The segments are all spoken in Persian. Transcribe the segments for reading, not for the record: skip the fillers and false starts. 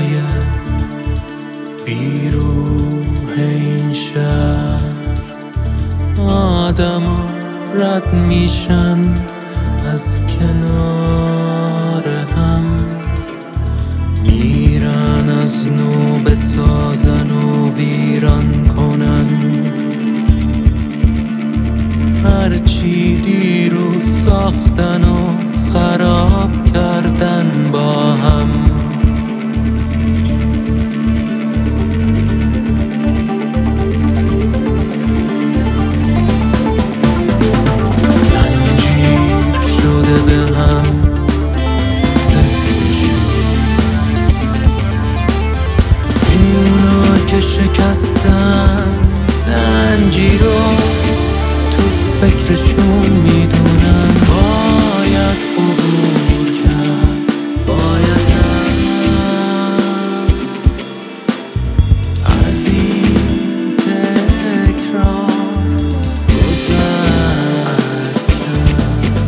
های بیروح این شهر آدم ها رد میشن از کنار هم، میرن از نو بسازن و ویران کنن هرچی دیروز ساختن و خراب کردن با هم. زنجیر شده به هم ذهنشون، اونا که شکستن زنجیر رو تو فکرشون میدونن باید عبور کرد، باید از این تکرار گذر کرد.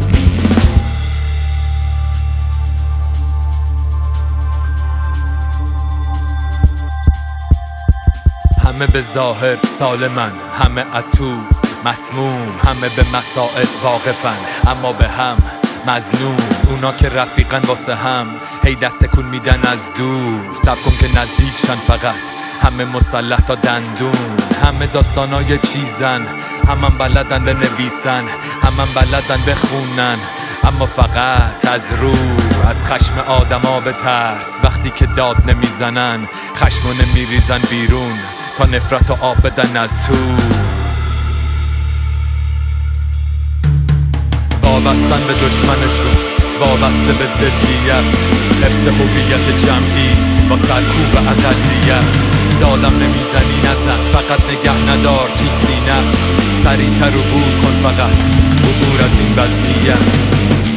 همه به ظاهر سالمن، همه اتو مسموم، همه به مسائل واقفن اما به هم مظلوم. اونا که رفیقن واسه هم هی دست تکون میدن از دور، صبر کن که نزدیکشن فقط همه مسلح تا دندون. همه داستانای چیزن، همم بلدن بنویسن، همم بلدن بخونن اما فقط از رو، از خشم آدما بترس وقتی که داد نمیزنن، خشمو نمیریزن بیرون تا نفرت و آب بدن از تو. وابستن به دشمنشون، وابسته به ضدیت، حفظ هویت جمعی با سرکوب اقلیت. دادم نمیزنی نزن، فقط نگه ندار تو سینت، سریعتر عبور کن فقط عبور از این وضعیت.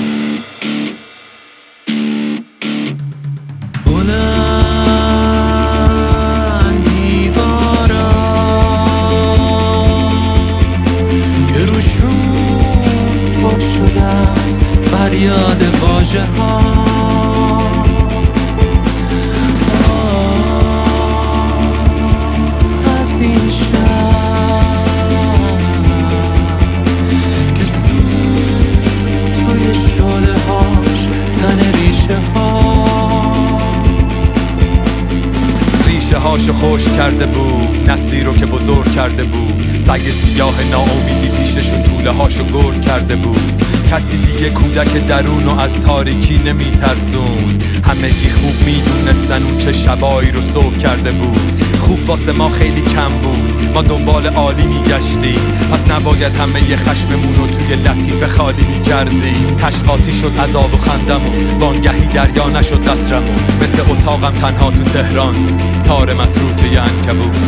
فریاد واژه ها از این شهر که توی شعله هاش تن ریشه هاشو خوش کرده بود، نسلی رو که بزرگ کرده بود، سگ سیاه ناامیدی پیششون طوله هاشو گرد کرده بود. کسی دیگه کودک درونو از تاریکی نمیترسوند، همگی خوب میدونستن اون چه شبایی رو صبح کرده بود. خوب واسه ما خیلی کم بود، ما دنبال عالی میگشتیم، پس نباید همه خشممون رو توی لطیفه خالی میکردیم. تشقاطی شد عذاب و خندمون، وانگهی دریا نشد قطرمون، مثل اتاقم تنها تو تهران تار متروکه ی عنکبوت.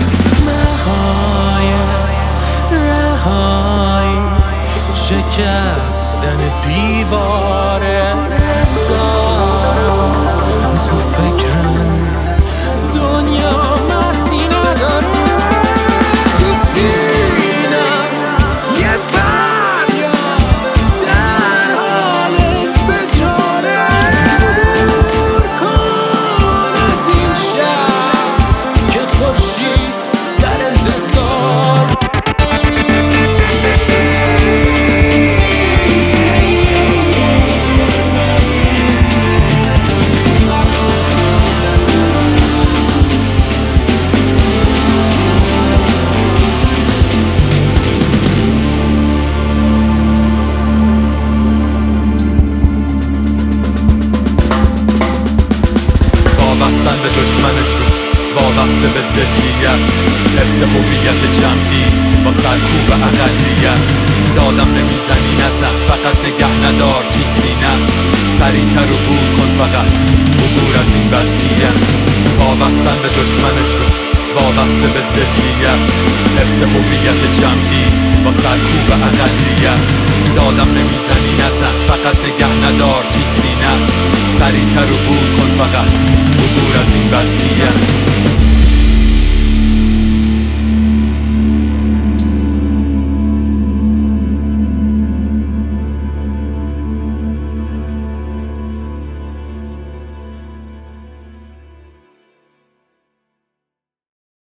رهایی شکستن دیوار تو فکرم دنیا مرزی نداره، تو سینم یه فریاد در حال فجاره. عبور کن از این شهر که خورشید در انتظار. وابستن به دشمنشون، وابسته به ضدیت، حفظ هویت جمعی با سرکوب اقلیت. دادم نمیزنی نزن، فقط نگه ندار تو سینت، سریعتر عبور کن فقط عبور از این وضعیت. وابستن به دشمنشون، وابسته به ضدیت، حفظ هویت جمعی با سرکوب اقلیت. دادم نمیزنی نزن، فقط نگه ندار تو سینت،